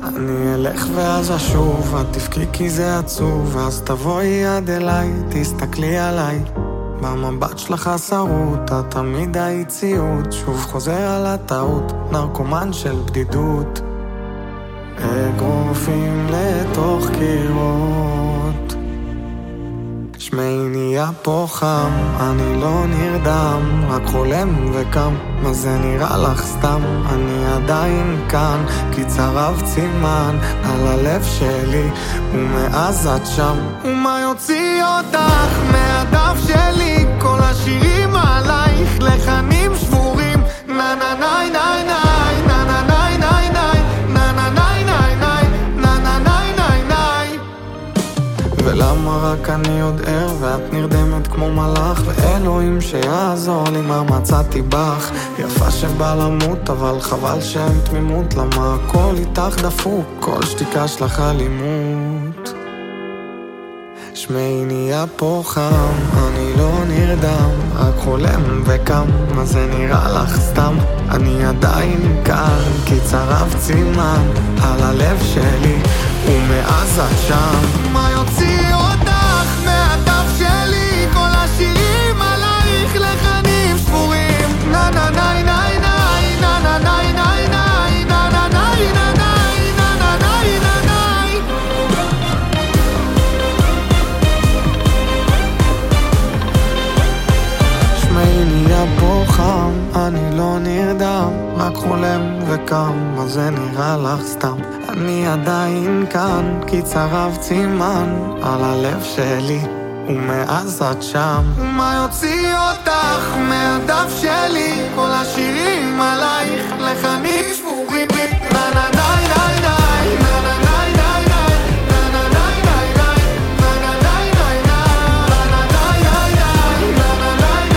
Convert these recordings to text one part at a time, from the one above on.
אני אלך ואז אשוב, את תבכי כי זה עצוב, ואז תבואי עד אליי, תסתכלי עליי. במבט שלך הסרוט, את תמיד היית ציוט, שוב חוזר על הטעות, נרקומן של בדידות. אגרופים לתוך קירות, שמי נהיה פה חם, אני לא נרדם, רק חולם וקם. מה זה נראה לך סתם? אני עדיין כאן, כי צרב צימן על הלב שלי, ומאז את שם. ומה יוציא אותך מהדף שלי? כל השירים עלייך לחנים שבורים. נה נה נה נה נה נה נה נה נה נה נה נה נה נה נה נה. ולמה רק אני עוד ער ואת נרדמת כמו מלאך? ואלוהים שיעזור לי מה מצאתי בך. יפה שבא למות אבל חבל שאין תמימות, למה הכל איתך דפוק, כל שתיקה שלך אלימות. שמי נהיה פה חם, אני לא נרדם, רק חולם וקם. מה זה נראה לך סתם? אני עדיין כאן, כי צרב צימן על הלב שלי, ומאז את שם. מה יוציא אותך מהדף שלי? כל השירים עלייך לחנים שבורים. נה נה נה נה נה נה נה נה נה נה נה נה נה. פה חם, אני לא נרדם, רק חולם וקם. מה זה נראה לך סתם? אני עדיין כאן, כי צרב צימן על הלב שלי, ומאז את שם. מה יוציא אותך מהדף שלי? כל השירים עלייך לחנים שבורים. נה נה נה נה נה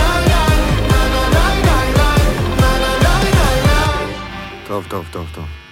טוב.